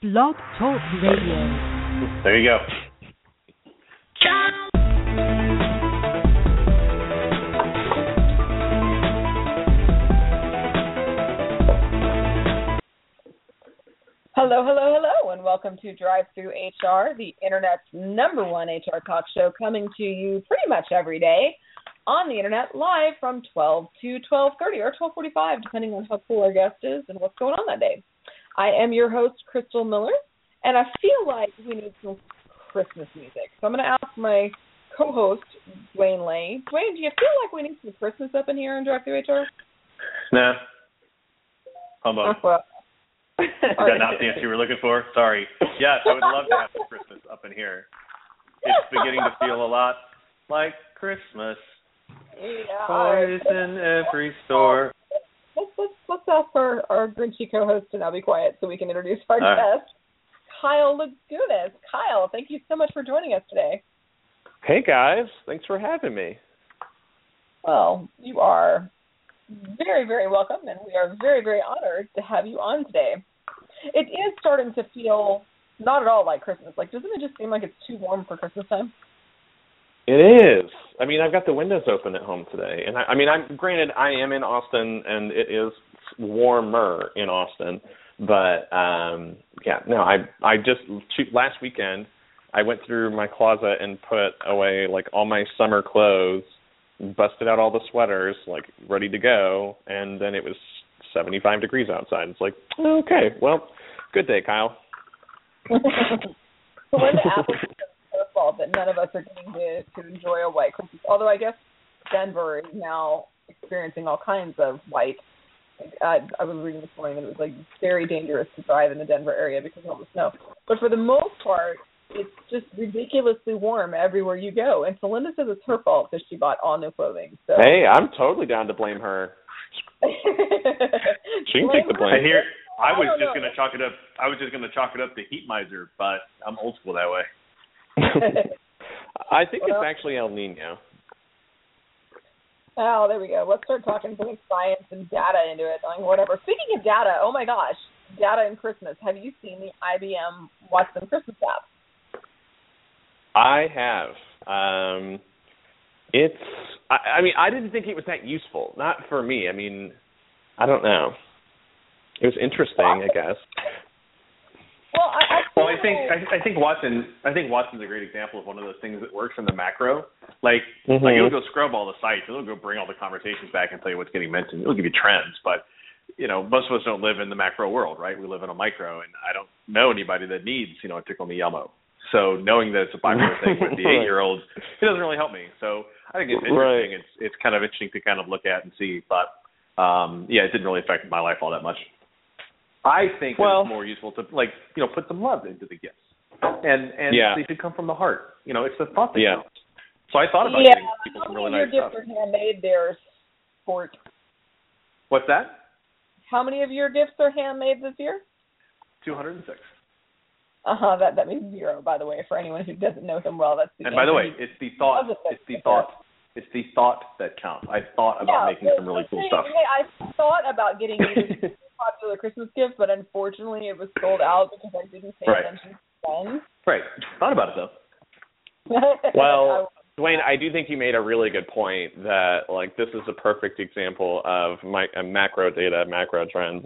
Blog Talk Radio. There you go. Hello, hello, hello, and welcome to Drive Through HR, the Internet's #1 HR talk show, coming to you pretty much every day on the Internet, live from 12 to 12:30 or 12:45, depending on how cool our guest is and what's going on that day. I am your host, Crystal Miller, and I feel like we need some Christmas music. So I'm going to ask my co-host, Dwayne Lay. Dwayne, do you feel like we need some Christmas up in here in Drive Through HR? Nah. Humbug. Well. Is that not the answer you were looking for? Sorry. Yes, I would love to have some Christmas up in here. It's beginning to feel a lot like Christmas. Yeah. Toys in every store. Let's ask our Grinchy co-host to now be quiet so we can introduce our guest, Kyle Lagunas. Kyle, thank you so much for joining us today. Hey, guys. Thanks for having me. Well, you are very, very welcome, and we are very, very honored to have you on today. It is starting to feel not at all like Christmas. Like, doesn't it just seem like it's too warm for Christmas time? It is. I mean, I've got the windows open at home today. And I'm granted, I am in Austin, and it is warmer in Austin. But, I just, last weekend, I went through my closet and put away, like, all my summer clothes, busted out all the sweaters, like, ready to go, and then it was 75 degrees outside. It's like, okay, well, good day, Kyle. When the apples are fault that none of us are getting to enjoy a white Christmas, although I guess Denver is now experiencing all kinds of white. I was reading this morning that it was, like, very dangerous to drive in the Denver area because of all the snow. But for the most part, it's just ridiculously warm everywhere you go. And so Linda says it's her fault because she bought all new clothing. So. Hey, I'm totally down to blame her. She can take the blame. I was just going to chalk it up to heat miser, but I'm old school that way. I think it's actually El Nino. Oh, there we go. Let's start putting science and data into it. Like, whatever. Speaking of data, oh my gosh, data and Christmas. Have you seen the IBM Watson Christmas app? I have. I didn't think it was that useful. Not for me. I mean, I don't know. It was interesting, I guess. Well, I think Watson's a great example of one of those things that works in the macro. Like it'll go scrub all the sites, it'll go bring all the conversations back and tell you what's getting mentioned. It'll give you trends, but most of us don't live in the macro world, right? We live in a micro, and I don't know anybody that needs a tickle me Elmo. So knowing that it's a popular thing with the 8-year-olds, it doesn't really help me. So I think it's interesting. Right. It's kind of interesting to kind of look at and see, but it didn't really affect my life all that much. I think it's more useful to put some love into the gifts, and they should come from the heart. It's the thought that counts. So I thought about getting people some really nice stuff. How many of your gifts are handmade there, Sport? What's that? How many of your gifts are handmade this year? 206. That means 0, by the way, for anyone who doesn't know him well. And by the way, it's the thought. It's the thought that counts. I thought about making some really cool stuff. I thought about getting you popular Christmas gift, but unfortunately it was sold out because I didn't pay attention to then. Right. Thought about it though. Well, Dwayne, I do think you made a really good point that this is a perfect example of macro data, macro trends.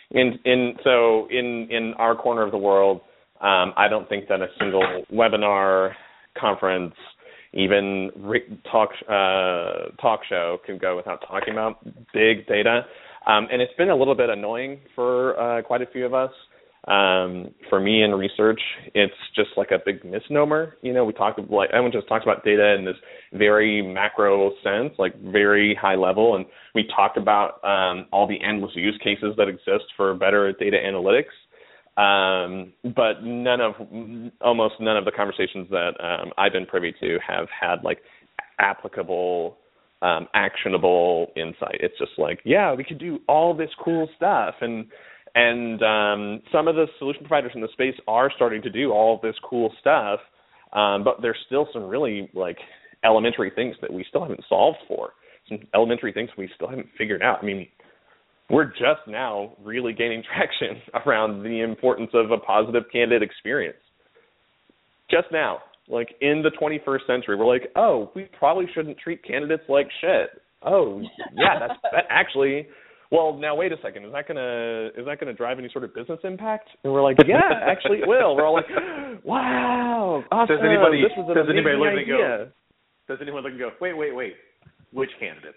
In our corner of the world, I don't think that a single webinar, conference, even talk show can go without talking about big data. And it's been a little bit annoying for quite a few of us. For me in research, it's just like a big misnomer. Everyone just talks about data in this very macro sense, very high level. And we talked about all the endless use cases that exist for better data analytics. But almost none of the conversations that I've been privy to have had applicable, actionable insight. It's just we could do all this cool stuff, and some of the solution providers in the space are starting to do all of this cool stuff, but there's still some really elementary things that we still haven't solved for, some elementary things we still haven't figured out. I mean, we're just now really gaining traction around the importance of a positive candidate experience. Just now, like in the 21st century, we're like, oh, we probably shouldn't treat candidates like shit. Oh, yeah, that actually. Well, now wait a second. Is that gonna drive any sort of business impact? And we're like, yeah, actually it will. We're all like, wow, awesome. Does anybody look and go? Does anyone look and go? Wait. Which candidates?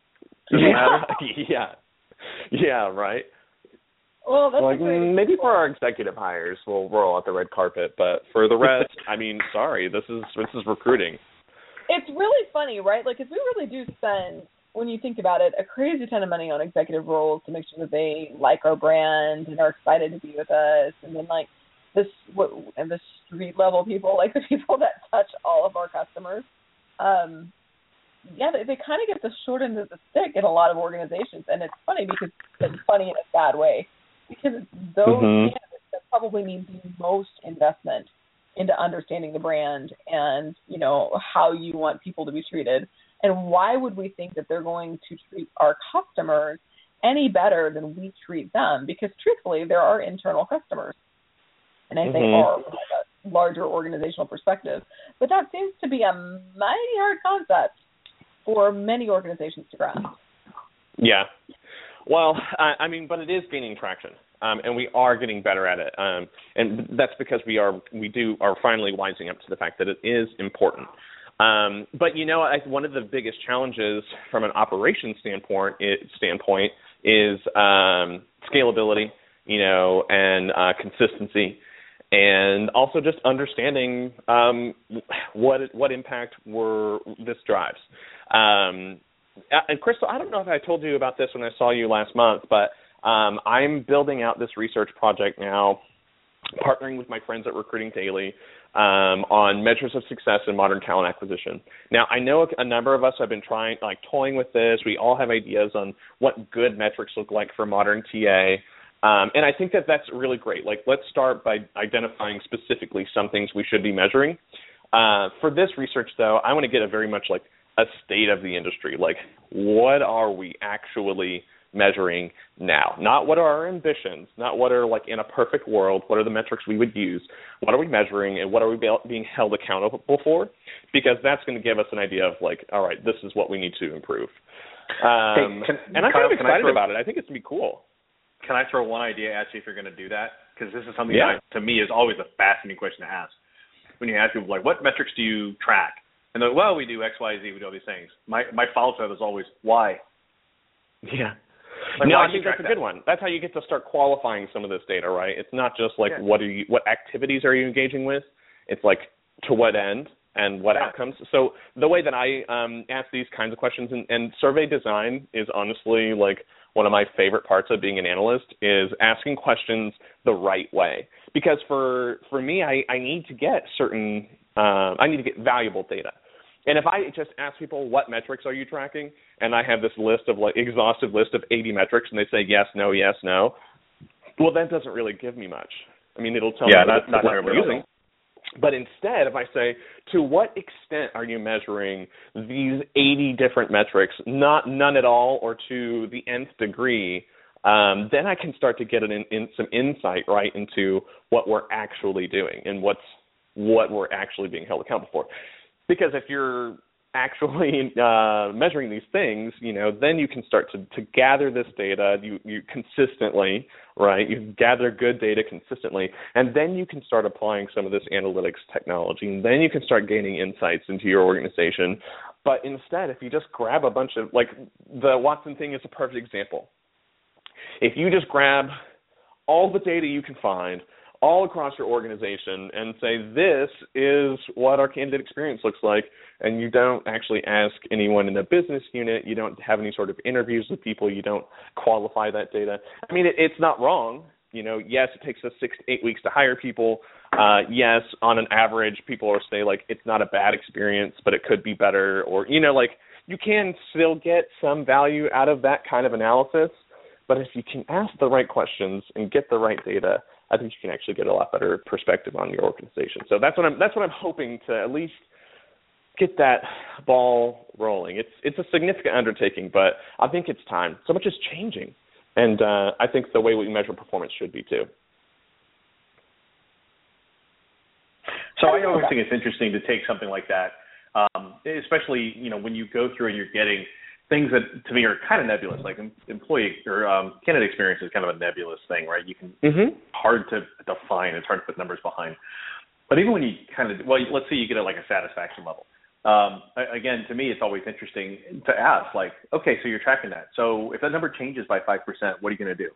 Yeah, right. Well, that's like maybe for our executive hires, we'll roll out the red carpet, but for the rest, I mean, sorry, this is recruiting. It's really funny, right? Like, if we really do spend, when you think about it, a crazy ton of money on executive roles to make sure that they like our brand and are excited to be with us, and then like the street level people, like the people that touch all of our customers, they kind of get the short end of the stick in a lot of organizations, and it's funny because it's funny in a bad way, because those candidates that probably need the most investment into understanding the brand and, you know, how you want people to be treated. And why would we think that they're going to treat our customers any better than we treat them? Because truthfully, there are internal customers, and I think are from a larger organizational perspective. But that seems to be a mighty hard concept for many organizations to grasp. Yeah. Well, I mean, but it is gaining traction. And we are getting better at it, and that's because we are finally wising up to the fact that it is important. But you know, one of the biggest challenges from an operations standpoint is scalability, you know, and consistency, and also just understanding what impact this drives. And Crystal, I don't know if I told you about this when I saw you last month, but I'm building out this research project now, partnering with my friends at Recruiting Daily on measures of success in modern talent acquisition. Now, I know a number of us have been toying with this. We all have ideas on what good metrics look like for modern TA, and I think that that's really great. Like, let's start by identifying specifically some things we should be measuring. For this research, though, I want to get a very much like a state of the industry. Like, what are we actually measuring now? Not what are our ambitions, not what are, like, in a perfect world, what are the metrics we would use, what are we measuring, and what are we being held accountable for? Because that's going to give us an idea of, like, all right, this is what we need to improve. And I'm kind of excited about it. I think it's going to be cool. Can I throw one idea at you if you're going to do that? Because this is something that, to me, is always a fascinating question to ask. When you ask people, like, what metrics do you track? And they're like, well, we do X, Y, Z, we do all these things. My follow-up is always, why? Yeah. Like, I think that's a good one. That's how you get to start qualifying some of this data, right? It's not just like what activities are you engaging with? It's like to what end and what outcomes. So the way that I ask these kinds of questions, and survey design is honestly like one of my favorite parts of being an analyst, is asking questions the right way. Because for me, I need to get valuable data. And if I just ask people, what metrics are you tracking? And I have this list of, like, exhaustive list of 80 metrics, and they say yes, no, well, that doesn't really give me much. I mean, it'll tell me what we're using. But instead, if I say, to what extent are you measuring these 80 different metrics, none at all, or to the nth degree, then I can start to get some insight, right, into what we're actually doing and what we're actually being held accountable for. Because if you're actually measuring these things, you know, then you can start to gather this data you consistently, right? You gather good data consistently, and then you can start applying some of this analytics technology, and then you can start gaining insights into your organization. But instead, if you just grab a bunch of, like, the Watson thing is a perfect example. If you just grab all the data you can find all across your organization and say, this is what our candidate experience looks like, and you don't actually ask anyone in the business unit, you don't have any sort of interviews with people, you don't qualify that data. I mean, it's not wrong. You know, yes, it takes us 6 to 8 weeks to hire people. Yes, on an average, people are say, like, it's not a bad experience, but it could be better. Or, you know, like, you can still get some value out of that kind of analysis. But if you can ask the right questions and get the right data, I think you can actually get a lot better perspective on your organization. So that's what I'm hoping to at least get that ball rolling. It's a significant undertaking, but I think it's time. So much is changing, And I think the way we measure performance should be too. So I always think it's interesting to take something like that, especially, when you go through and you're getting things that to me are kind of nebulous, like employee or candidate experience is kind of a nebulous thing, right? You can hard to define. It's hard to put numbers behind. But even when you let's say you get like a satisfaction level. Again, to me, it's always interesting to ask, like, okay, so you're tracking that. So if that number changes by 5%, what are you going to do?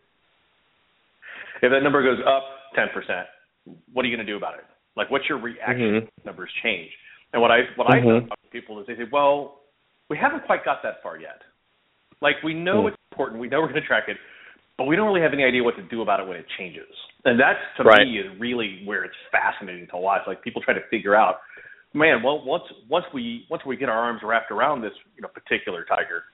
If that number goes up 10%, what are you going to do about it? Like, what's your reaction if numbers change? And what I talk to people is they say, well, we haven't quite got that far yet. Like, we know it's important. We know we're going to track it, but we don't really have any idea what to do about it when it changes. And that, to me, is really where it's fascinating to watch. Like, people try to figure out, man, well, once we get our arms wrapped around this, particular tiger,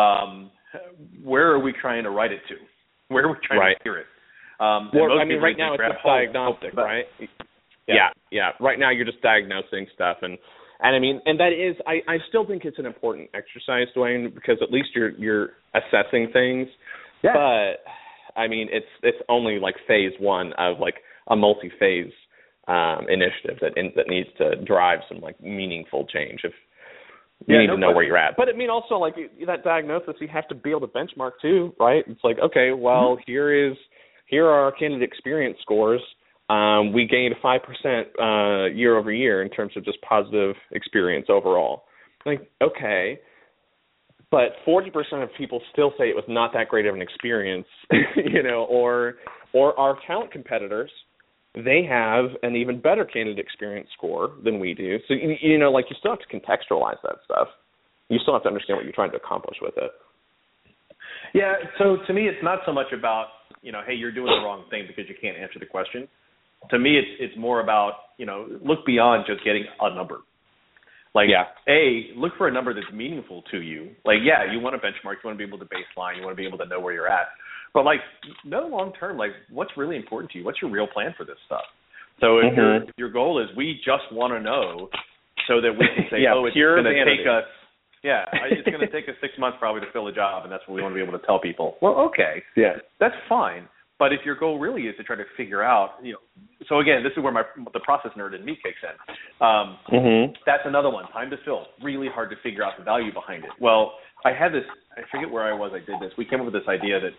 where are we trying to write it to? Where are we trying to steer it? Right now it's just diagnostic, right? Yeah. Right now you're just diagnosing stuff, and that is, I still think it's an important exercise, Dwayne, because at least you're assessing things. Yeah. But it's only like phase one of like a multi-phase initiative that needs to drive some like meaningful change. If you need to know where you're at, but also like that diagnosis, you have to be able to benchmark too, right? It's like, okay, well, here are our candidate experience scores. We gained 5% year over year in terms of just positive experience overall. Like, okay, but 40% of people still say it was not that great of an experience, or our talent competitors, they have an even better candidate experience score than we do. So, like, you still have to contextualize that stuff. You still have to understand what you're trying to accomplish with it. Yeah, so to me, it's not so much about, hey, you're doing the wrong thing because you can't answer the question. To me, it's more about, look beyond just getting a number. Like, look for a number that's meaningful to you. Like, you want to benchmark, you want to be able to baseline, you want to be able to know where you're at. But, like, know long term, like, what's really important to you? What's your real plan for this stuff? So if your goal is we just want to know so that we can say, it's going to take us, it's going to take us 6 months probably to fill a job, and that's what we want to be able to tell people. Well, okay, that's fine. But if your goal really is to try to figure out, so again, this is where the process nerd in me kicks in. That's another one, time to fill. Really hard to figure out the value behind it. Well, I had this, I forget where I was, I did this. We came up with this idea that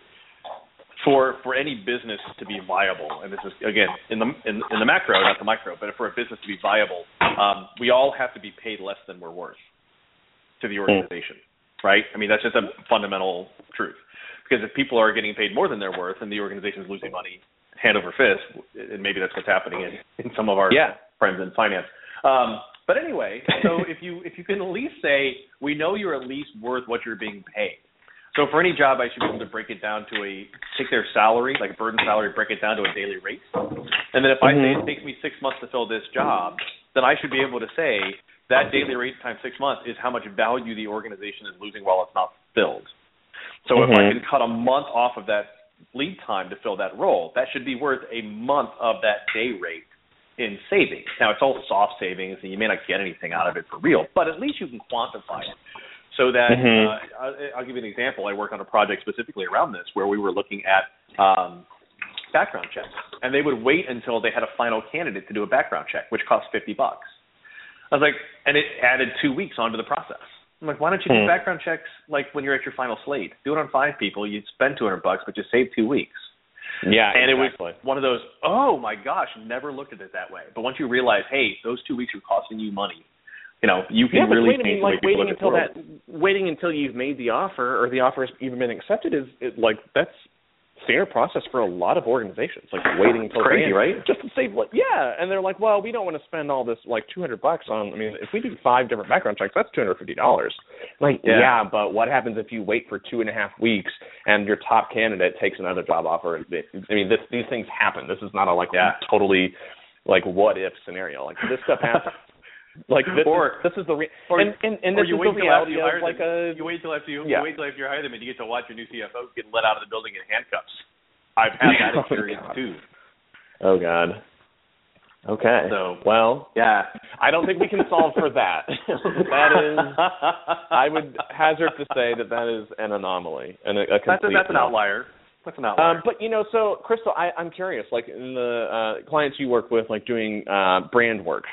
for any business to be viable, and this is, again, in the macro, not the micro, but for a business to be viable, we all have to be paid less than we're worth to the organization, right? That's just a fundamental truth. Because if people are getting paid more than they're worth and the organization is losing money hand over fist, and maybe that's what's happening in some of our friends in finance. But anyway, so if you can at least say, we know you're at least worth what you're being paid. So for any job, I should be able to break it down to take their salary, like a burden salary, break it down to a daily rate. And then if I say it takes me 6 months to fill this job, then I should be able to say that daily rate times 6 months is how much value the organization is losing while it's not filled. So if I can cut a month off of that lead time to fill that role, that should be worth a month of that day rate in savings. Now, it's all soft savings, and you may not get anything out of it for real, but at least you can quantify it. So that, I'll give you an example. I worked on a project specifically around this where we were looking at background checks, and they would wait until they had a final candidate to do a background check, which cost $50. I was like, and it added 2 weeks onto the process. I'm like, why don't you do background checks like when you're at your final slate? Do it on 5 people. You'd spend $200, but just save 2 weeks. Yeah, and exactly. It was one of those, oh my gosh, never looked at it that way. But once you realize, hey, those 2 weeks are costing you money, you can really change the way people look at the world. Waiting until you've made the offer or the offer has even been accepted that's standard process for a lot of organizations. Like waiting until crazy, right? Just to save, and they're like, well, we don't want to spend all this like $200 on. If we do 5 different background checks, that's $250. But what happens if you wait for 2.5 weeks and your top candidate takes another job offer? These things happen. This is not a totally what if scenario. Like this stuff happens. This is the reality of you wait till after you hire them and you get to watch your new CFO get let out of the building in handcuffs. I've had that experience too. Oh God. Okay. So I don't think we can solve for that. That is, I would hazard to say that is an anomaly and that's an outlier. That's an outlier. But, so, Crystal, I'm curious, like, in the clients you work with, like, doing brand work,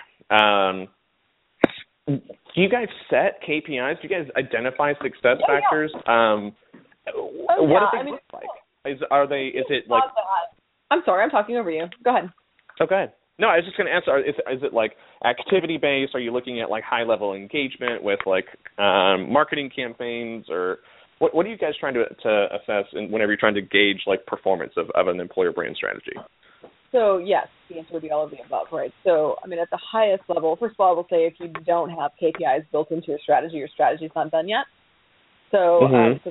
do you guys set KPIs? Do you guys identify success factors? What do they look like? Is it like... I'm sorry, I'm talking over you. Go ahead. Oh, go ahead. No, I was just going to answer, is it like activity-based? Are you looking at like high-level engagement with like marketing campaigns, or what are you guys trying to assess whenever you're trying to gauge like performance of an employer brand strategy? So yes, the answer would be all of the above, right? So, I mean, at the highest level, first of all, I will say if you don't have KPIs built into your strategy's not done yet. So,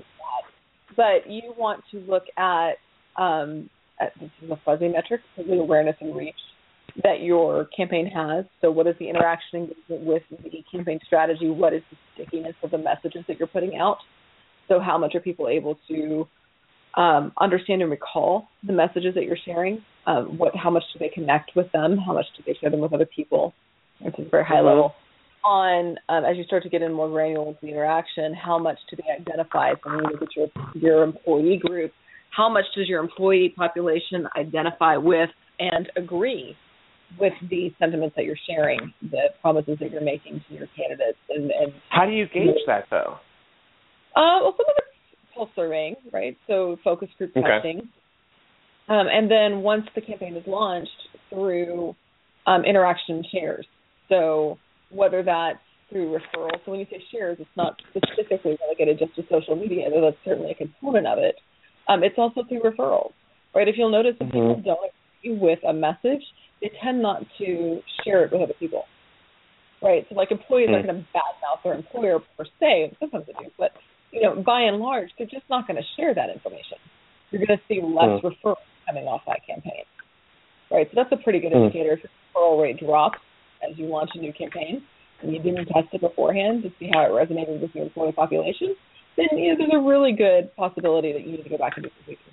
but you want to look at this is a fuzzy metric, the awareness and reach that your campaign has. So what is the interaction with the campaign strategy? What is the stickiness of the messages that you're putting out? So how much are people able to understand and recall the messages that you're sharing? How much do they connect with them? How much do they share them with other people? Which is very high level. As you start to get in more granular into the interaction, how much do they identify from your employee group? How much does your employee population identify with and agree with the sentiments that you're sharing, the promises that you're making to your candidates? And how do you gauge that, though? Well, some of it's pulse surveying, right? So focus group testing. And then once the campaign is launched, through interaction shares. So whether that's through referrals. So when you say shares, it's not specifically relegated just to social media, though that's certainly a component of it. It's also through referrals, right? If you'll notice, if people don't agree with a message, they tend not to share it with other people, right? So, like, employees aren't going to badmouth their employer per se. Sometimes they do, but, by and large, they're just not going to share that information. You're going to see less referrals coming off that campaign, right? So that's a pretty good indicator. If your referral rate drops as you launch a new campaign and you didn't test it beforehand to see how it resonated with your employee population, then there's a really good possibility that you need to go back and do some tweaking.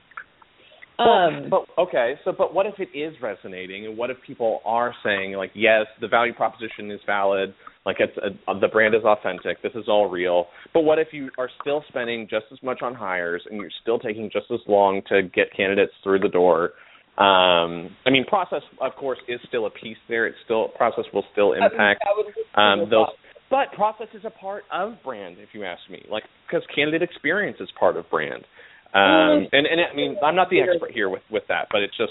But what if it is resonating, and what if people are saying, like, yes, the value proposition is valid, like the brand is authentic, this is all real, but what if you are still spending just as much on hires and you're still taking just as long to get candidates through the door? Process, of course, is still a piece there. Process will still impact those. But process is a part of brand, if you ask me, because candidate experience is part of brand. I'm not the expert here with that, but it's just,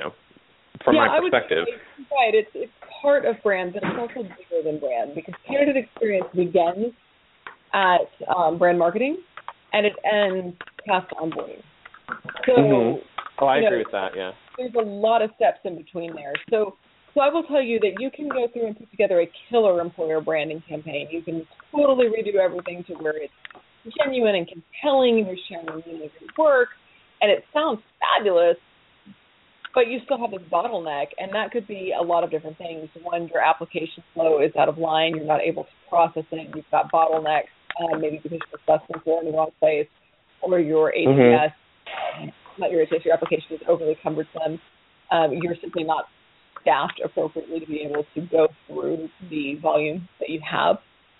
from my perspective. Right, it's part of brand, but it's also bigger than brand, because candidate experience begins at brand marketing, and it ends past onboarding. So, I agree with that, yeah. There's a lot of steps in between there. So I will tell you that you can go through and put together a killer employer branding campaign. You can totally redo everything to where it's genuine and compelling, and you're sharing really good work, and it sounds fabulous, but you still have this bottleneck, and that could be a lot of different things. One, your application flow is out of line. You're not able to process it. You've got bottlenecks, maybe because your assessments are in the wrong place, or your ATS, your application is overly cumbersome. You're simply not staffed appropriately to be able to go through the volume that you have.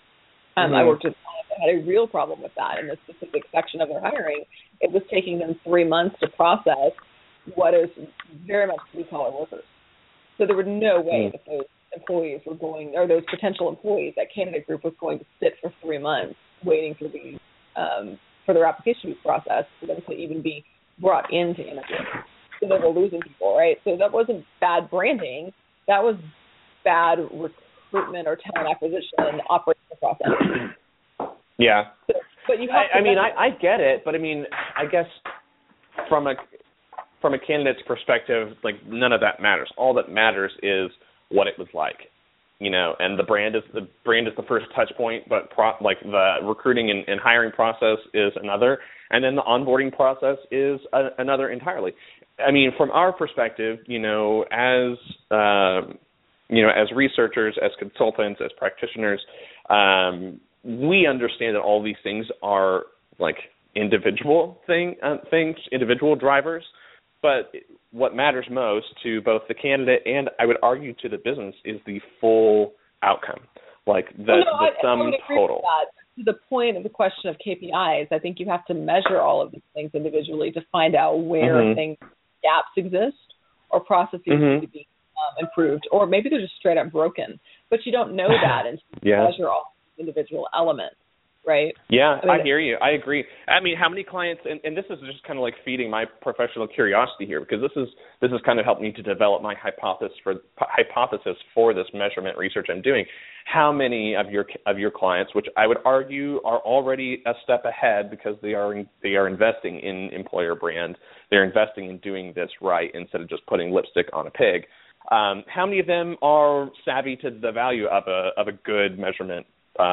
I worked with clients that had a real problem with that in a specific section of their hiring. It was taking them 3 months to process what is very much blue-collar workers. So there was no way that those employees were going, or those potential employees, that candidate group was going to sit for 3 months waiting for their application process for them to even be brought into interview. So they were losing people, right? So that wasn't bad branding. That was bad recruitment or talent acquisition and operational process. Yeah. So, but you have I get it, but I guess from a candidate's perspective, like, none of that matters. All that matters is what it was like, and the brand is the first touch point, but the recruiting and hiring process is another, and then the onboarding process is another entirely. From our perspective, as researchers, as consultants, as practitioners, we understand that all these things are like individual individual drivers. But what matters most to both the candidate and, I would argue, to the business is the full outcome, like the sum total. to the point of the question of KPIs, I think you have to measure all of these things individually to find out where gaps exist or processes need to be improved, or maybe they're just straight up broken. But you don't know that until you measure all individual elements. Right. Yeah, I hear you. I agree. I mean, how many clients, and this is just kind of like feeding my professional curiosity here, because this has kind of helped me to develop my hypothesis for this measurement research I'm doing. How many of your clients, which I would argue are already a step ahead because they are investing in employer brand, they're investing in doing this right instead of just putting lipstick on a pig. How many of them are savvy to the value of a good measurement?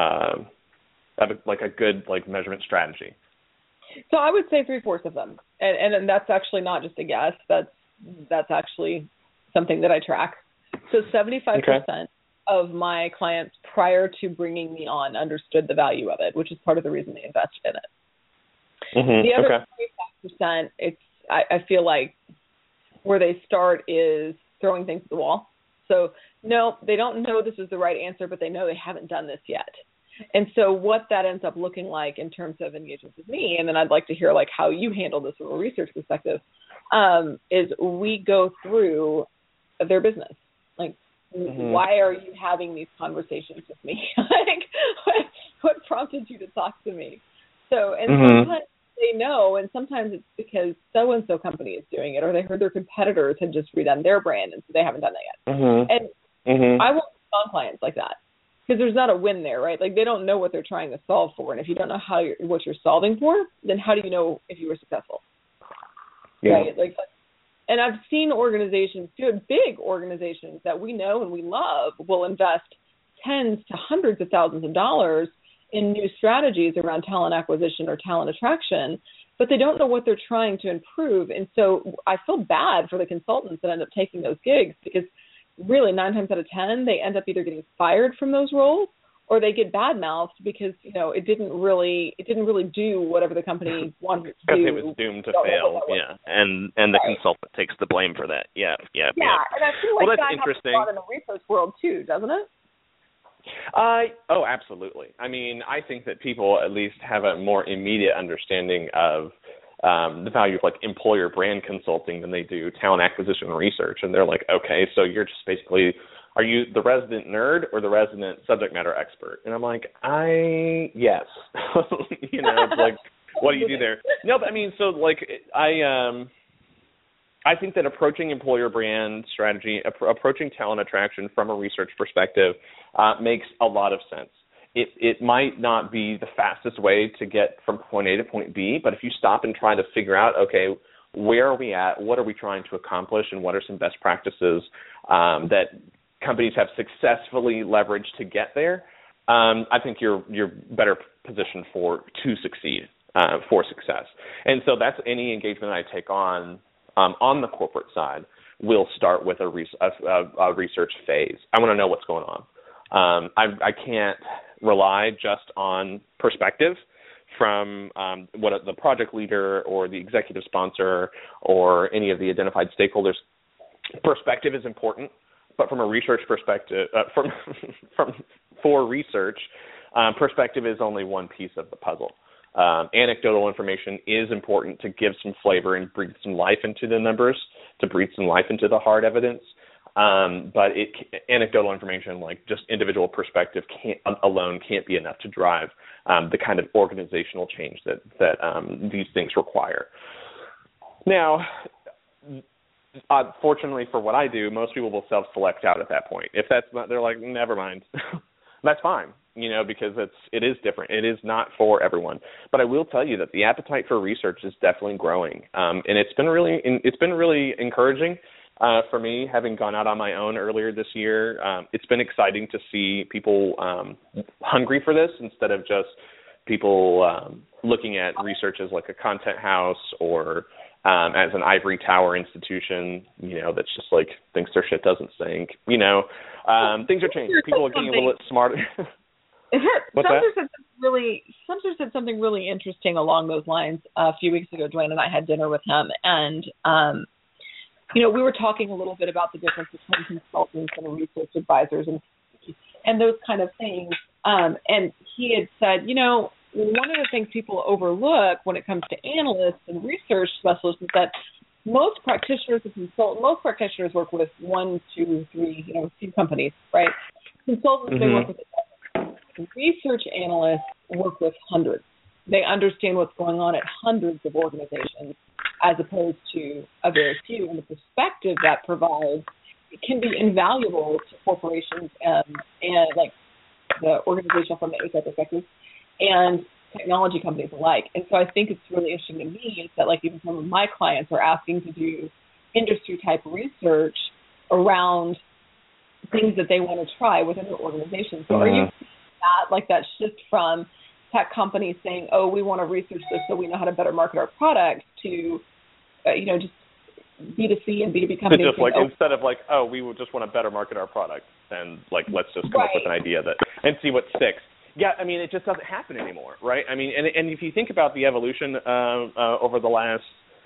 A good measurement strategy? So I would say 3/4 of them, and that's actually not just a guess. That's actually something that I track. So 75% of my clients prior to bringing me on understood the value of it, which is part of the reason they invested in it. The other 25%, I feel like where they start is throwing things at the wall. So no, they don't know this is the right answer, but they know they haven't done this yet. And so what that ends up looking like in terms of engagement with me, and then I'd like to hear like how you handle this from a research perspective, is we go through their business. Like, why are you having these conversations with me? Like, what prompted you to talk to me? So, and sometimes they know, and sometimes it's because so-and-so company is doing it, or they heard their competitors had just redone their brand, and so they haven't done that yet. And I won't on clients like that. Because there's not a win there, right? Like, they don't know what they're trying to solve for. And if you don't know what you're solving for, then how do you know if you were successful? Yeah. Right? Like, and I've seen organizations, big organizations that we know and we love, will invest tens to hundreds of thousands of dollars in new strategies around talent acquisition or talent attraction, but they don't know what they're trying to improve. And so I feel bad for the consultants that end up taking those gigs, because really 9 times out of 10, they end up either getting fired from those roles or they get bad-mouthed because, it didn't really do whatever the company wanted it to do. Because it was doomed to fail, and the consultant takes the blame for that. Yeah. And I feel like that's interesting. Happens a lot in the research world too, doesn't it? Oh, absolutely. I mean, I think that people at least have a more immediate understanding of the value of like employer brand consulting than they do talent acquisition research. And they're like, okay, so you're just basically, are you the resident nerd or the resident subject matter expert? And I'm like, yes. It's like, what do you do there? No, but I mean, so like I think that approaching employer brand strategy, approaching talent attraction from a research perspective makes a lot of sense. It might not be the fastest way to get from point A to point B, but if you stop and try to figure out, okay, where are we at, what are we trying to accomplish, and what are some best practices that companies have successfully leveraged to get there, I think you're better positioned to succeed, for success. And so that's any engagement I take on the corporate side will start with a research phase. I want to know what's going on. I can't rely just on perspective from what the project leader or the executive sponsor or any of the identified stakeholders. Perspective is important, but from a research perspective, for research, perspective is only one piece of the puzzle. Anecdotal information is important to give some flavor and breathe some life into the numbers, to breathe some life into the hard evidence. But anecdotal information, like just individual perspective, can't be enough to drive the kind of organizational change that these things require. Now, fortunately for what I do, most people will self-select out at that point. If that's not, they're like, never mind. That's fine, because it is different. It is not for everyone. But I will tell you that the appetite for research is definitely growing, and it's been really encouraging. For me, having gone out on my own earlier this year, it's been exciting to see people hungry for this instead of just people looking at research as like a content house or as an ivory tower institution, that's just like thinks their shit doesn't stink. Things are changing. People are getting a little bit smarter. Spencer said something really interesting along those lines a few weeks ago. Dwayne and I had dinner with him, and we were talking a little bit about the difference between consultants and research advisors and those kind of things. And he had said, one of the things people overlook when it comes to analysts and research specialists is that most practitioners work with 1, 2, 3, few companies, right? Consultants, they work with research analysts work with hundreds. They understand what's going on at hundreds of organizations as opposed to a very few. And the perspective that provides can be invaluable to corporations and like the organizational from the HR perspective and technology companies alike. And so I think it's really interesting to me is that like even some of my clients are asking to do industry type research around things that they want to try within their organization. So are you that shift from tech companies saying, oh, we want to research this so we know how to better market our products to, just B2C and B2B companies. Just like, instead of like, oh, we would just want to better market our product and like, let's just come up with an idea and see what sticks. Yeah, I mean, it just doesn't happen anymore, right? I mean, and if you think about the evolution over the last,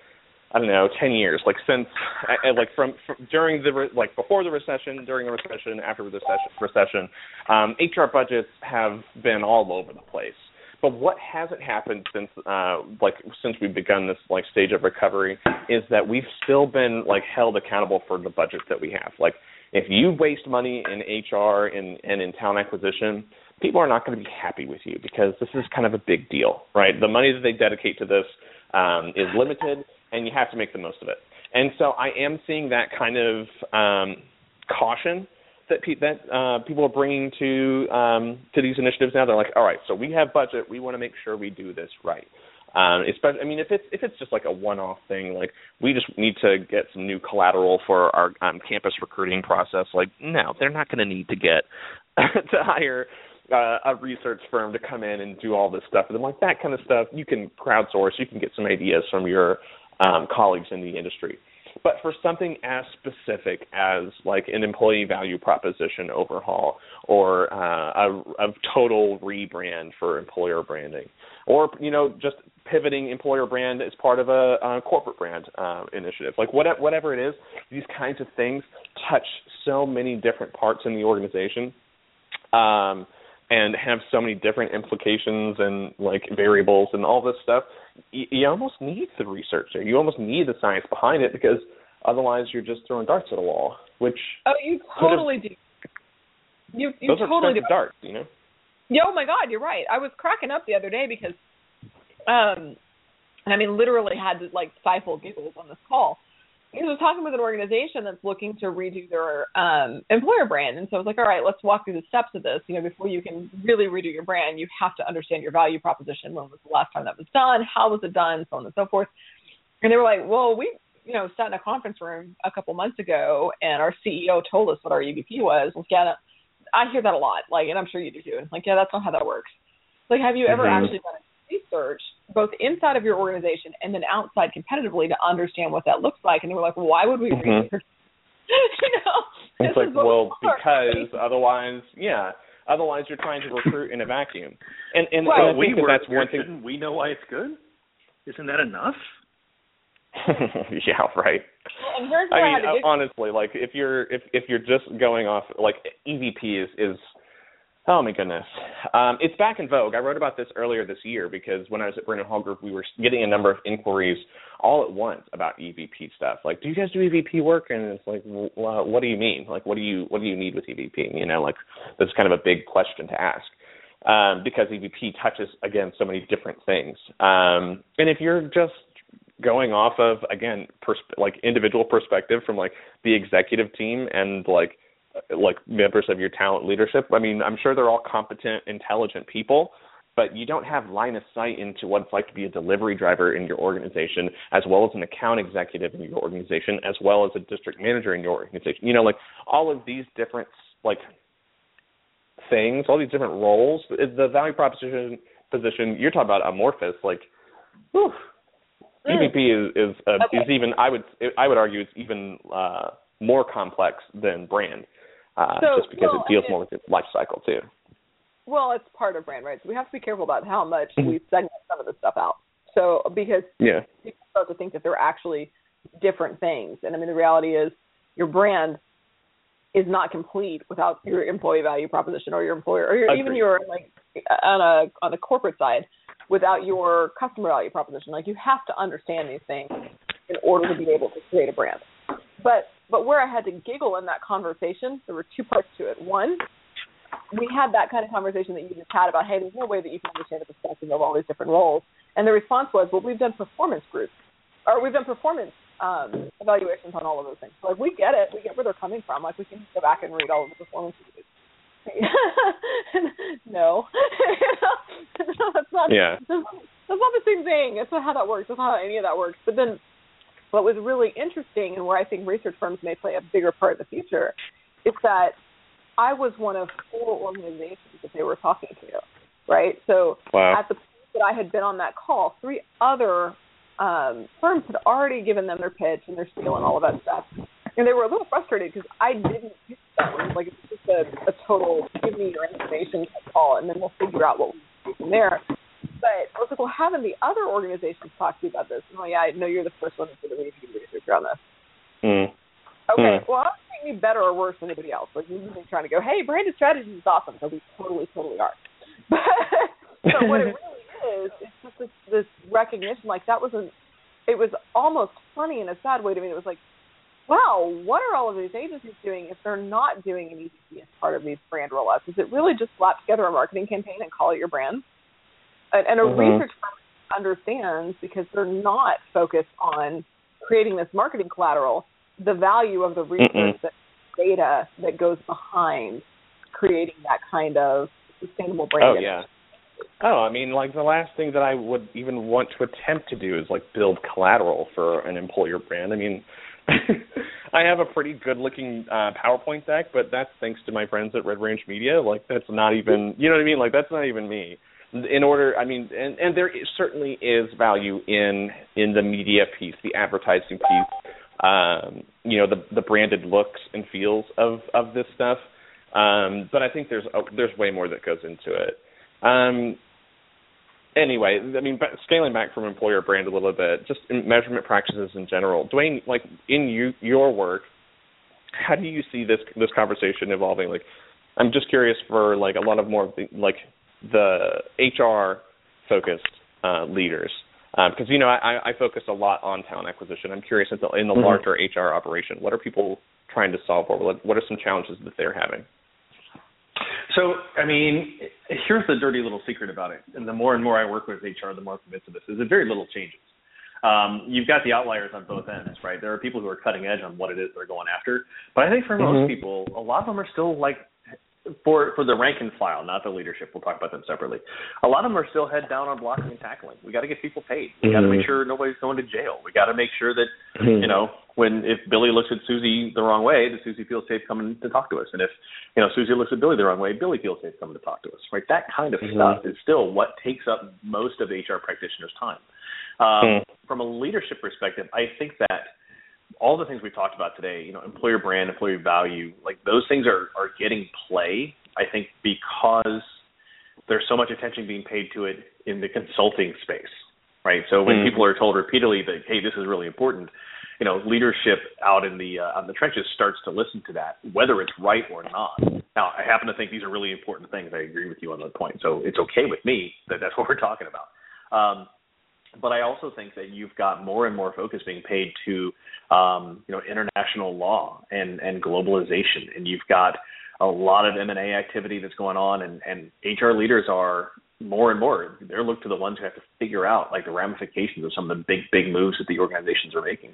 10 years, like since, like from during before the recession, during the recession, after the recession, HR budgets have been all over the place. But what hasn't happened since we've begun this like stage of recovery is that we've still been like held accountable for the budgets that we have. Like if you waste money in HR and in talent acquisition, people are not going to be happy with you because this is kind of a big deal, right? The money that they dedicate to this is limited, and you have to make the most of it. And so I am seeing that kind of caution that people are bringing to these initiatives now. They're like, all right, so we have budget. We want to make sure we do this right. Especially, I mean, if it's just like a one-off thing, like we just need to get some new collateral for our campus recruiting process. Like, no, they're not going to need to get to hire a research firm to come in and do all this stuff. And then, like that kind of stuff, you can crowdsource. You can get some ideas from your colleagues in the industry. But for something as specific as like an employee value proposition overhaul or a total rebrand for employer branding, or just pivoting employer brand as part of a corporate brand initiative, like whatever it is, these kinds of things touch so many different parts in the organization. And have so many different implications and like variables and all this stuff, you almost need the research there. You almost need the science behind it because otherwise you're just throwing darts at a wall, which... Oh, you totally do. You those totally are expensive darts, Yeah, oh my God, you're right. I was cracking up the other day because, literally had to like stifle giggles on this call. Because I was talking with an organization that's looking to redo their employer brand. And so I was like, all right, let's walk through the steps of this. Before you can really redo your brand, you have to understand your value proposition. When was the last time that was done? How was it done? So on and so forth. And they were like, well, we, sat in a conference room a couple months ago and our CEO told us what our EVP was. Like, yeah, I hear that a lot. Like, and I'm sure you do too. Like, yeah, that's not how that works. Like, have you ever actually done research both inside of your organization and then outside competitively to understand what that looks like? And they were like, well, why would we research? It's like, because otherwise you're trying to recruit in a vacuum. And I think that's one thing. We know why it's good. Isn't that enough? Yeah, right. And here's where honestly, like if you're just going off, like EVP is oh my goodness, it's back in vogue. I wrote about this earlier this year because when I was at Brennan Hall Group, we were getting a number of inquiries all at once about EVP stuff. Like, do you guys do EVP work? And it's like, well, what do you mean? Like, what do you need with EVP? Like that's kind of a big question to ask because EVP touches again so many different things. And if you're just going off of again individual perspective from like the executive team and like members of your talent leadership, I mean, I'm sure they're all competent, intelligent people, but you don't have line of sight into what it's like to be a delivery driver in your organization, as well as an account executive in your organization, as well as a district manager in your organization. Like all of these different like things, all these different roles, the value proposition position you're talking about amorphous, like, whew, EVP is even, I would argue it's even more complex than brand, just because it deals more with its life cycle too. Well, it's part of brand, right? So we have to be careful about how much we segment some of this stuff out. So because people start to think that they're actually different things, and I mean the reality is your brand is not complete without your employee value proposition or your employer or even your like on a corporate side without your customer value proposition. Like you have to understand these things in order to be able to create a brand. But where I had to giggle in that conversation, there were two parts to it. One, we had that kind of conversation that you just had about, hey, there's no way that you can understand the perspective of all these different roles. And the response was, well, we've done performance groups, or we've done performance evaluations on all of those things. So, like, we get it. We get where they're coming from. Like, we can go back and read all of the performance reviews. No. That's not the same thing. That's not how that works. That's not how any of that works. But then what was really interesting and where I think research firms may play a bigger part in the future is that I was one of 4 organizations that they were talking to, right? So at the point that I had been on that call, 3 other firms had already given them their pitch and their spiel and all of that stuff. And they were a little frustrated because I didn't pitch them. Like, it was just a total give me your information type call, and then we'll figure out what we do from there. But I was like, well, haven't the other organizations talked to you about this? And, oh, yeah, I know you're the first one to do the research on this. Okay, well, I don't think me better or worse than anybody else. Like, you're trying to go, hey, branded strategy is awesome, because we totally are. But what it really is, it's just this recognition. Like, it was almost funny in a sad way to me. It was like, wow, what are all of these agencies doing if they're not doing an EDC as part of these brand rollouts? Is it really just slap together a marketing campaign and call it your brand? And a research firm understands, because they're not focused on creating this marketing collateral, the value of the research, that data that goes behind creating that kind of sustainable brand. Oh, yeah. Oh, I mean, like, the last thing that I would even want to attempt to do is, like, build collateral for an employer brand. I mean, I have a pretty good-looking PowerPoint deck, but that's thanks to my friends at Red Range Media. Like, that's not even, you know what I mean? Like, that's not even me. And there certainly is value in the media piece, the advertising piece, the branded looks and feels of this stuff. But I think there's way more that goes into it. Anyway, I mean, scaling back from employer brand a little bit, just in measurement practices in general, Dwayne, like, in your work, how do you see this conversation evolving? Like, I'm just curious for, like, a lot of more of the HR focused leaders, because I focus a lot on talent acquisition. I'm curious in the larger HR operation, what are people trying to solve for? What are some challenges that they're having? So, I mean, here's the dirty little secret about it. And the more and more I work with HR, the more convinced of this is that very little changes. You've got the outliers on both ends, right? There are people who are cutting edge on what it is they're going after. But I think for most people, a lot of them are still like, for the rank and file, not the leadership. We'll talk about them separately. A lot of them are still head down on blocking and tackling. We got to get people paid. We got to make sure nobody's going to jail. We got to make sure that, if Billy looks at Susie the wrong way, that Susie feels safe coming to talk to us. And if, Susie looks at Billy the wrong way, Billy feels safe coming to talk to us, right? That kind of stuff is still what takes up most of HR practitioners' time. From a leadership perspective, I think that all the things we talked about today, employer brand, employee value, like those things are getting play, I think, because there's so much attention being paid to it in the consulting space, right? So when people are told repeatedly that, hey, this is really important, leadership out in the trenches starts to listen to that, whether it's right or not. Now, I happen to think these are really important things. I agree with you on that point. So it's okay with me that that's what we're talking about. But I also think that you've got more and more focus being paid to, international law and globalization. And you've got a lot of M&A activity that's going on. And HR leaders are more and more, they're looked to the ones who have to figure out, like, the ramifications of some of the big moves that the organizations are making.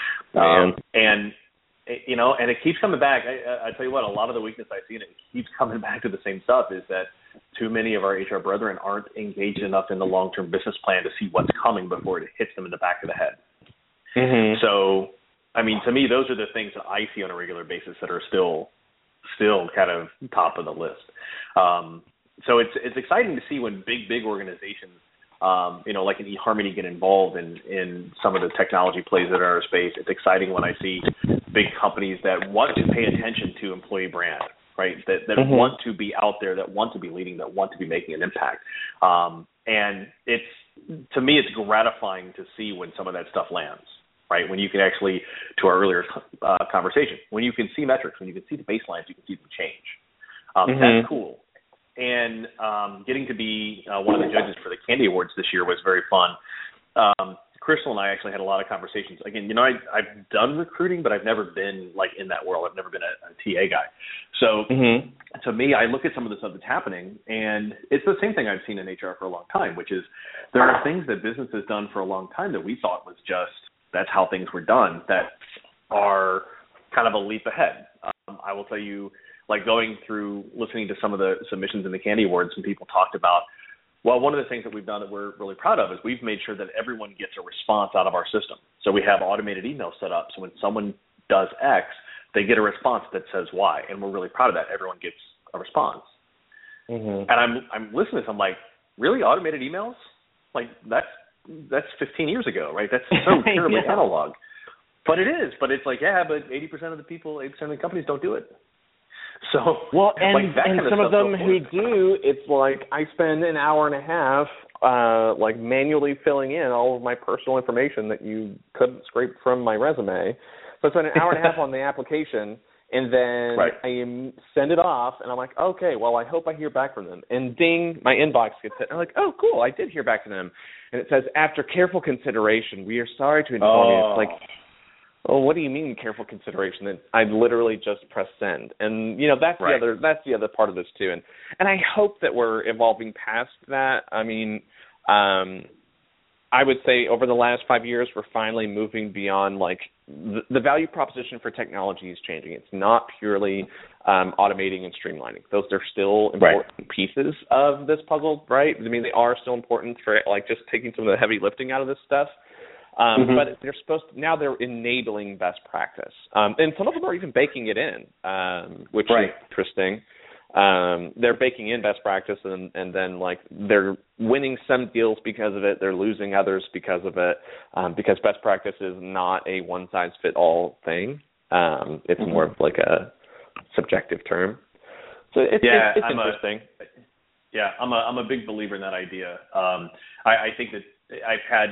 And it keeps coming back. I tell you what, a lot of the weakness I see in it keeps coming back to the same stuff, is that too many of our HR brethren aren't engaged enough in the long-term business plan to see what's coming before it hits them in the back of the head. So, I mean, to me, those are the things that I see on a regular basis that are still kind of top of the list. So it's exciting to see when big organizations, like an eHarmony, get involved in some of the technology plays that are in our space. It's exciting when I see big companies that want to pay attention to employee brand, right? That want to be out there, that want to be leading, that want to be making an impact. And to me, it's gratifying to see when some of that stuff lands. right? When you can actually, to our earlier conversation, when you can see metrics, when you can see the baselines, you can see them change. That's cool. And getting to be one of the judges for the Candy Awards this year was very fun. Crystal and I actually had a lot of conversations. Again, I've done recruiting, but I've never been like in that world. I've never been a TA guy. So to me, I look at some of the stuff that's happening, and it's the same thing I've seen in HR for a long time, which is there are things that business has done for a long time that we thought was just that's how things were done that are kind of a leap ahead. I will tell you, like going through listening to some of the submissions in the Candy Awards, and people talked about, well, one of the things that we've done that we're really proud of is we've made sure that everyone gets a response out of our system. So we have automated email set up. So when someone does X, they get a response that says Y, and we're really proud of that. Everyone gets a response. And I'm listening to this, I'm like, really, automated emails? Like that's 15 years ago, right? That's so terribly analog. But it is. But it's like, yeah, but 80% of the people, 80% of the companies don't do it. So well, and like that and kind some of them who work. do, it's like I spend an hour and a half like manually filling in all of my personal information that you couldn't scrape from my resume. So I spend an hour and a half on the application, and then I send it off, and I'm like, okay, well, I hope I hear back from them. And ding, my inbox gets hit. I'm like, oh, cool, I did hear back from them. And it says, after careful consideration, we are sorry to inform you. It's like, well, what do you mean careful consideration? That I literally just press send, and that's the other part of this too. And I hope that we're evolving past that. I mean, I would say over the last 5 years, we're finally moving beyond like the value proposition for technology is changing. It's not purely automating and streamlining. Those are still important pieces of this puzzle, right? I mean, they are still important for like just taking some of the heavy lifting out of this stuff. But they're now they're enabling best practice. And some of them are even baking it in, which is interesting. They're baking in best practice and then like they're winning some deals because of it. They're losing others because of it, because best practice is not a one-size-fit-all thing. It's more of like a subjective term. So it's interesting. I'm a big believer in that idea. I think that I've had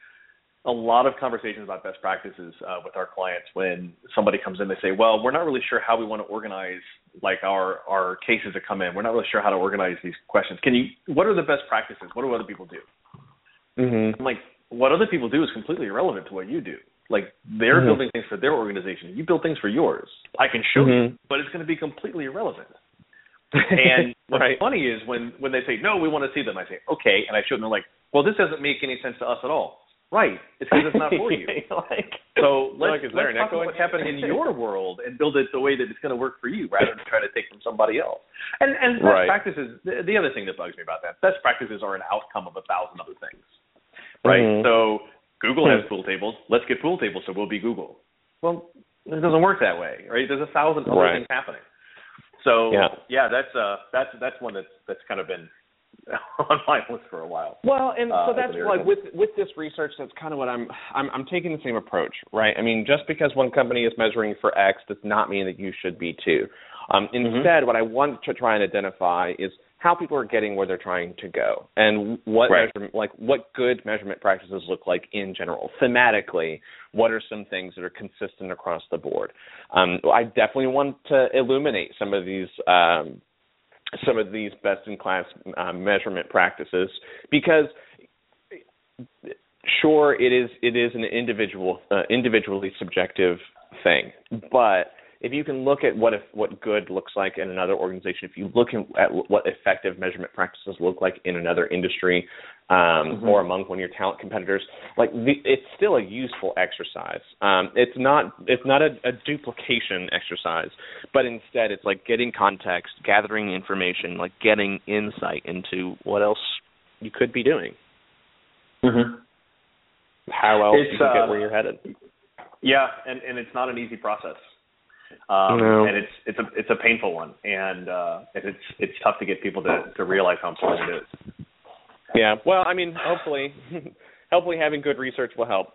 a lot of conversations about best practices with our clients when somebody comes in, they say, well, we're not really sure how we want to organize like our cases that come in. We're not really sure how to organize these questions. What are the best practices? What do other people do? I'm like, what other people do is completely irrelevant to what you do. Like they're building things for their organization. You build things for yours. I can show you, but it's going to be completely irrelevant. And what's funny is when they say, no, we want to see them, I say, okay. And I show them, they're like, well, this doesn't make any sense to us at all. Right. It's because it's not for you. So let's talk about what's happening in your world and build it the way that it's going to work for you rather than try to take from somebody else. And best practices, the other thing that bugs me about that, best practices are an outcome of 1,000 other things. Right? So Google has pool tables. Let's get pool tables so we'll be Google. Well, it doesn't work that way. Right? There's 1,000 other things happening. So that's one that's kind of been on my list for a while. Well, and so that's like with this research, that's kind of what I'm taking the same approach, right? I mean, just because one company is measuring for X does not mean that you should be too. Instead, what I want to try and identify is how people are getting where they're trying to go, and what what good measurement practices look like in general. Thematically, what are some things that are consistent across the board? I definitely want to illuminate some of these best-in-class measurement practices, because sure, it is an individually subjective thing, but if you can look at what good looks like in another organization, if you look at what effective measurement practices look like in another industry or among one of your talent competitors, it's still a useful exercise. It's not a duplication exercise, but instead it's like getting context, gathering information, like getting insight into what else you could be doing. How else you can get where you're headed. Yeah, and it's not an easy process. And it's a painful one, and it's tough to get people to realize how important it is. Yeah, well, I mean, hopefully having good research will help.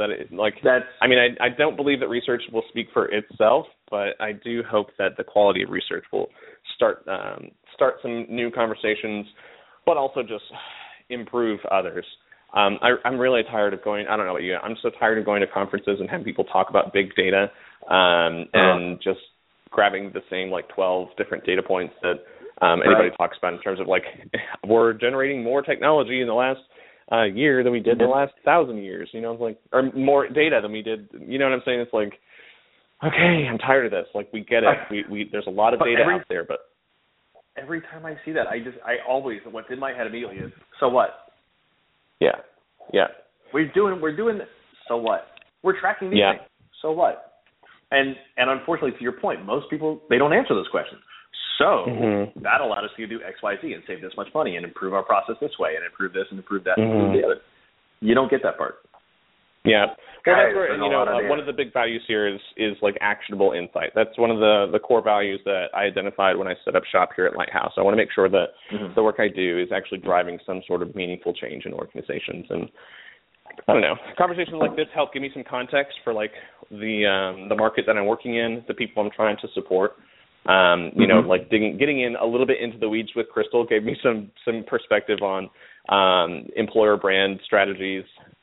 I don't believe that research will speak for itself, but I do hope that the quality of research will start some new conversations, but also just improve others. I'm really tired of going. I don't know about you. I'm so tired of going to conferences and having people talk about big data and just grabbing the same 12 different data points that anybody talks about in terms of we're generating more technology in the last year than we did in the last 1,000 years. Or more data than we did. You know what I'm saying? It's okay, I'm tired of this. We get it. We there's a lot of data out there, but every time I see that, I always, what's in my head immediately is, so what? Yeah. We're doing this. So what? We're tracking these things. So what? And unfortunately, to your point, most people, they don't answer those questions. So that allowed us to do X, Y, Z and save this much money and improve our process this way and improve this and improve that and improve the other. You don't get that part. Yeah. Well, that's where, one of the big values here is actionable insight. That's one of the core values that I identified when I set up shop here at Lighthouse. I want to make sure that the work I do is actually driving some sort of meaningful change in organizations. And I don't know, conversations like this help give me some context for the market that I'm working in, the people I'm trying to support. Getting in a little bit into the weeds with Crystal gave me some perspective on employer brand strategies,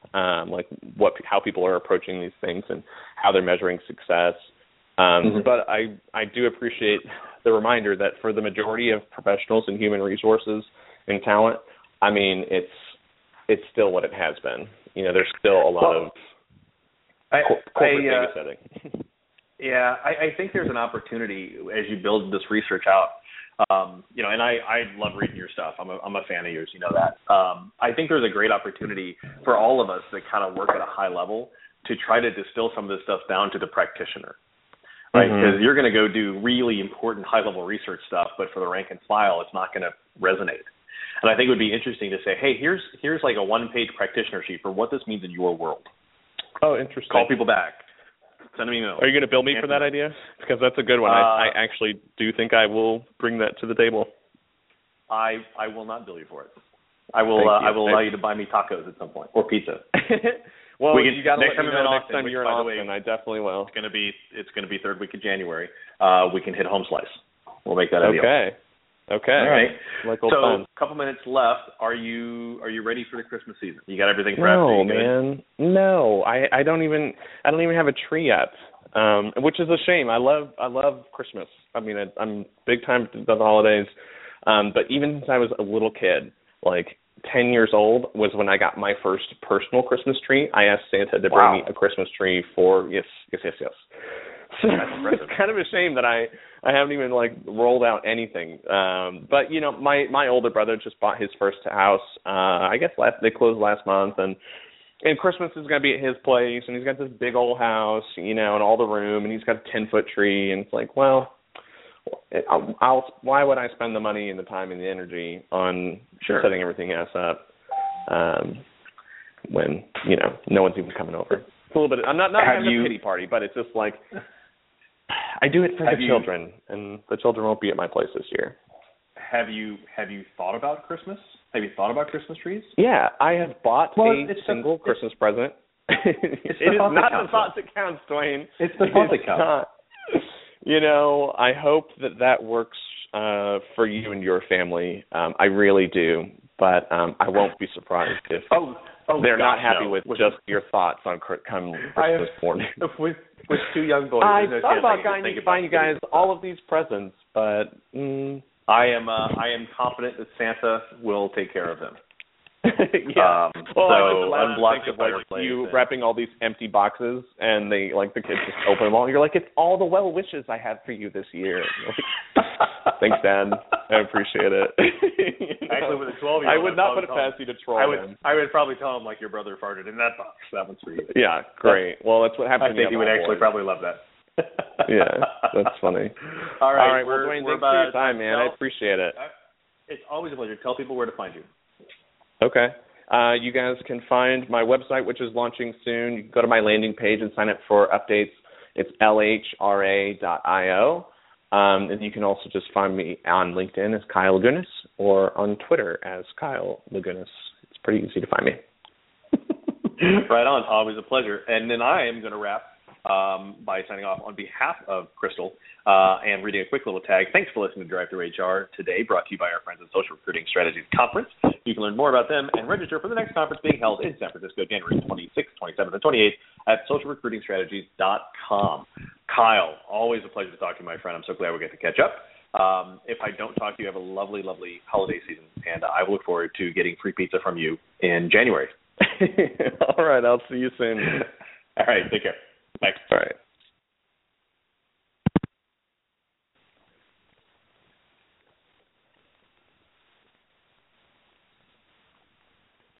how people are approaching these things and how they're measuring success. But I do appreciate the reminder that for the majority of professionals in human resources and talent, I mean, it's still what it has been. There's still a lot of corporate babysitting. Yeah, I think there's an opportunity as you build this research out. And I love reading your stuff. I'm a fan of yours. You know that. I think there's a great opportunity for all of us that kind of work at a high level to try to distill some of this stuff down to the practitioner, right? Because you're going to go do really important high-level research stuff, but for the rank and file, it's not going to resonate. And I think it would be interesting to say, hey, here's a one-page practitioner sheet for what this means in your world. Oh, interesting. Call people back. Send an email. Are you going to bill me for that idea? Because that's a good one. I actually do think I will bring that to the table. I will not bill you for it. I will allow you to buy me tacos at some point or pizza. Well, you got to let me know next time you're in Austin. I definitely will. It's going to be third week of January. We can hit Home Slice. We'll make that a deal. Okay. All right. So a couple minutes left. Are you ready for the Christmas season? You got everything prepped? No, man. No, I don't even have a tree yet. Which is a shame. I love Christmas. I mean, I'm big time to the holidays. But even since I was a little kid, 10 years old was when I got my first personal Christmas tree. I asked Santa to bring me a Christmas tree for yes. So it's kind of a shame that I haven't even rolled out anything. But my older brother just bought his first house. I guess they closed last month, and Christmas is going to be at his place, and he's got this big old house, and all the room, and he's got a 10-foot tree, and it's why would I spend the money and the time and the energy on setting everything else up when no one's even coming over? It's a little bit. I'm not having a pity party, but it's just I do it for the children, and the children won't be at my place this year. Have you thought about Christmas? Have you thought about Christmas trees? Yeah, I have bought a single Christmas present. It is not the thought that counts, Dwayne. It's the thought that counts. I hope that works for you and your family. I really do, but I won't be surprised if they're not happy with just your thoughts on Christmas morning. With two young boys, I thought about buying you guys all of these presents, but I am confident that Santa will take care of them. Yeah. Unblock you wrapping all these empty boxes, and they the kids just open them all. You're it's all the well wishes I have for you this year. Thanks, Dad. I appreciate it. Actually, with a 12-year-old, I would not put it past you to troll him. I would probably tell him your brother farted in that box. That one's for you. Yeah, great. Well, that's what happened. I think he would actually probably love that. Yeah, that's funny. All right. Well, Dwayne, thanks for your time, man. I appreciate it. It's always a pleasure. Tell people where to find you. Okay. You guys can find my website, which is launching soon. You can go to my landing page and sign up for updates. It's lhra.io. And you can also just find me on LinkedIn as Kyle Lagunas or on Twitter as Kyle Lagunas. It's pretty easy to find me. Right on. Always a pleasure. And then I am going to wrap by signing off on behalf of Crystal and reading a quick little tag. Thanks for listening to Drive Through HR today, brought to you by our friends at Social Recruiting Strategies Conference. You can learn more about them and register for the next conference being held in San Francisco, January 26th, 27th, and 28th at socialrecruitingstrategies.com. Kyle, always a pleasure to talk to you, my friend. I'm so glad we get to catch up. If I don't talk to you, have a lovely, lovely holiday season, and I will look forward to getting free pizza from you in January. All right, I'll see you soon. All right, take care. Bye. All right.